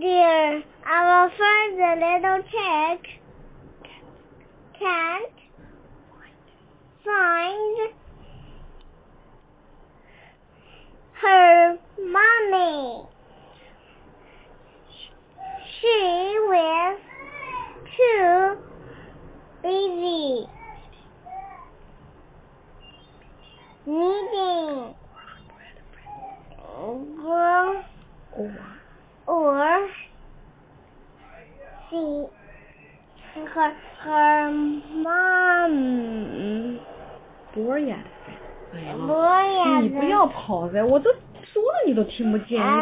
dear, our first little chick can't find her mommy. She was too busy needing or see her mom. Bored。哎呀，你不要跑噻，我都说了你都听不见。